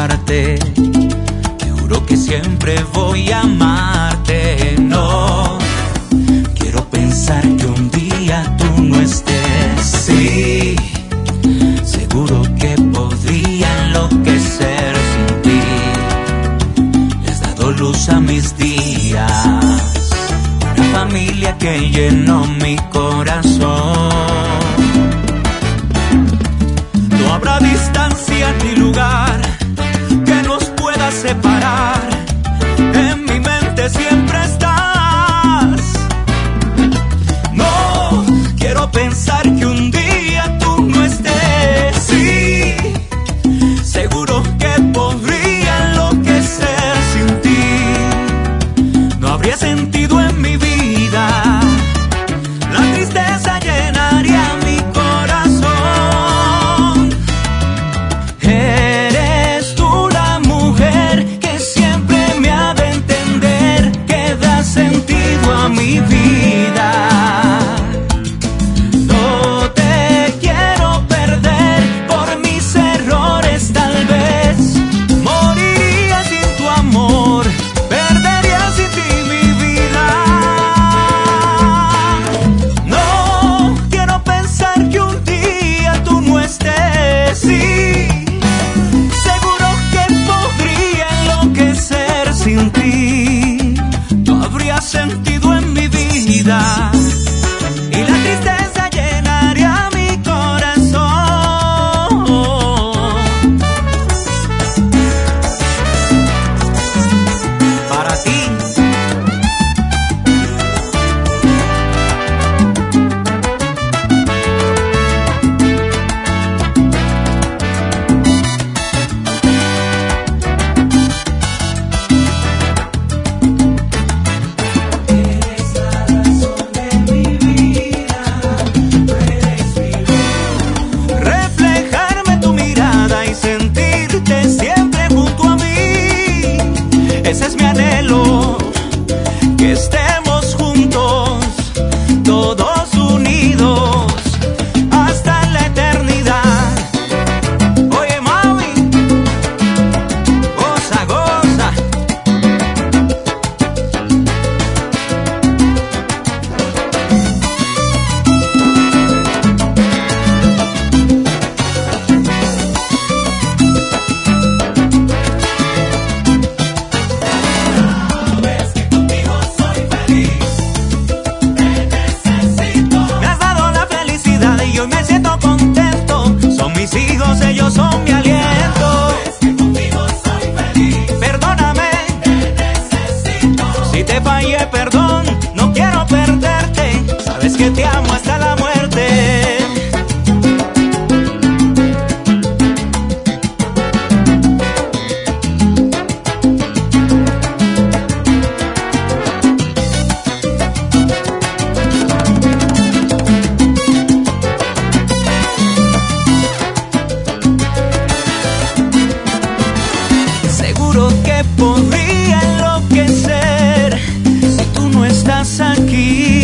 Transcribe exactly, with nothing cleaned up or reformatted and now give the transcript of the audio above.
olvidarte. Te juro que siempre voy a amarte. No quiero pensar que un día tú no estés. Sí, seguro que podría enloquecer sin ti. Le has dado luz a mis días, una familia que llenó mi corazón. No habrá distancia ni lugar que nos pueda separar. En mi mente siempre estás. No quiero pensar que un día tú no estés. Sí, seguro que podría enloquecer sin ti. No habría sentido en mi vida. La tristeza llenaría mi corazón. Eres tú la mujer que siempre me ha de entender, que da sentido a mi vida. No te quiero perder por mis errores, tal vez moriría sin tu amor, perdería sin ti mi vida. No quiero pensar que un día tú no estés. Sí, seguro que podría enloquecer sin ti. No habría sentido en mi vida y la tristeza llenaría mi corazón. Para ti. Eres la razón de mi vida, tú eres mi luz. Reflejarme tu mirada y sentirte siempre junto a mí. Ese es mi anhelo, que estemos juntos, todos unidos, hasta la eternidad. Oye, mami, goza, goza. Sabes que contigo soy feliz, te necesito. Me has dado la felicidad y hoy me siento contento. Son mis hijos, ellos son mi aliento. Sabes que contigo soy feliz, perdóname, te necesito. Si te fallé, perdón, no quiero perderte. Sabes que te amo hasta la muerte. Seguro que podría enloquecer si tú no estás aquí.